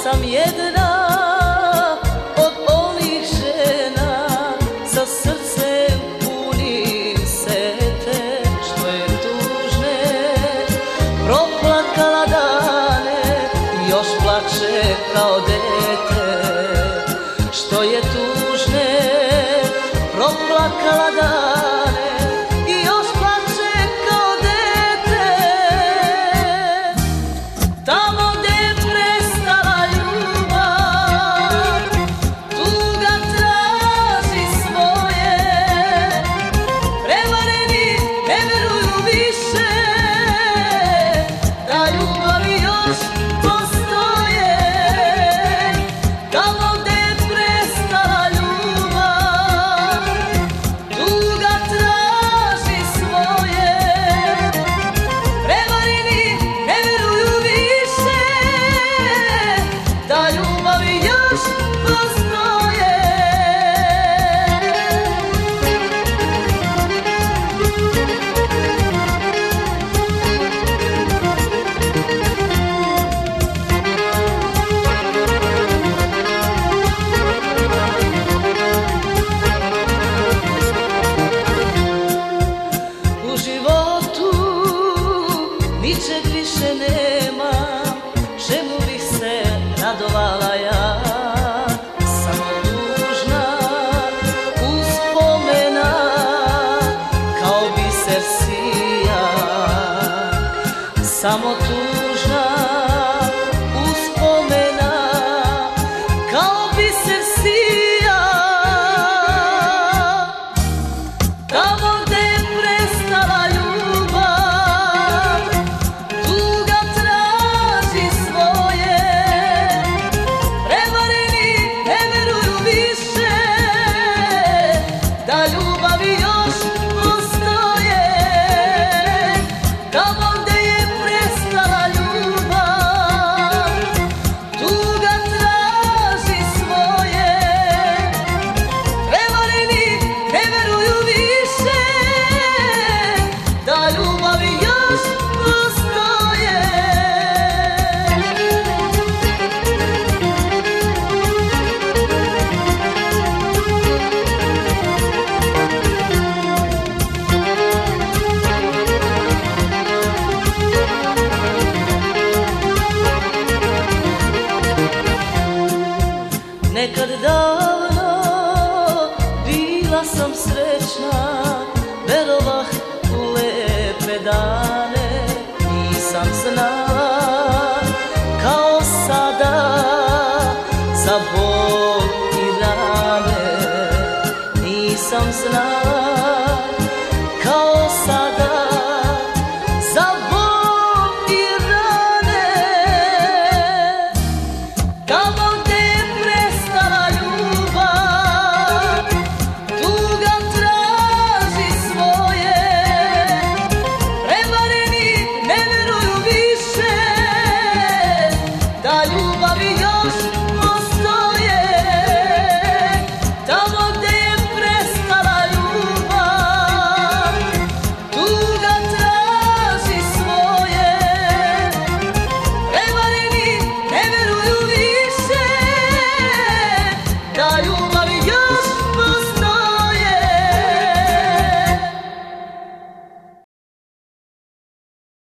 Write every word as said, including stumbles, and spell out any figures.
sam jedna od onih žena sa srcem punim sete, što je tužne proplakala dane i još plače kao dete, što je tužne proplakala dane i još plače kao dete. Tamo gde je prestala ljubav, tuga traži svoje, prevareni ne veruju više da ljubavi još postoje. Tamo gde je prestala ljubav, tuga traži svoje, prevareni ne veruju više da ljubavi još postoje. U životu ničeg više nema, čemu bih se radovala ja, samo tužna uspomena kao biser sija, samo tužna uspomena kao biser sija. Tamo gde je prestala ljubav, tuga traži svoje, prevareni ne veruju više da ljubavi još postoje. Tamo gde je prestala ljubav, tuga traži svoje, prevareni ne veruju više da ljubavi još postoje. Nekad davno bila sam srećna, verovah u lepe dane, nisam znala kao sada za bolje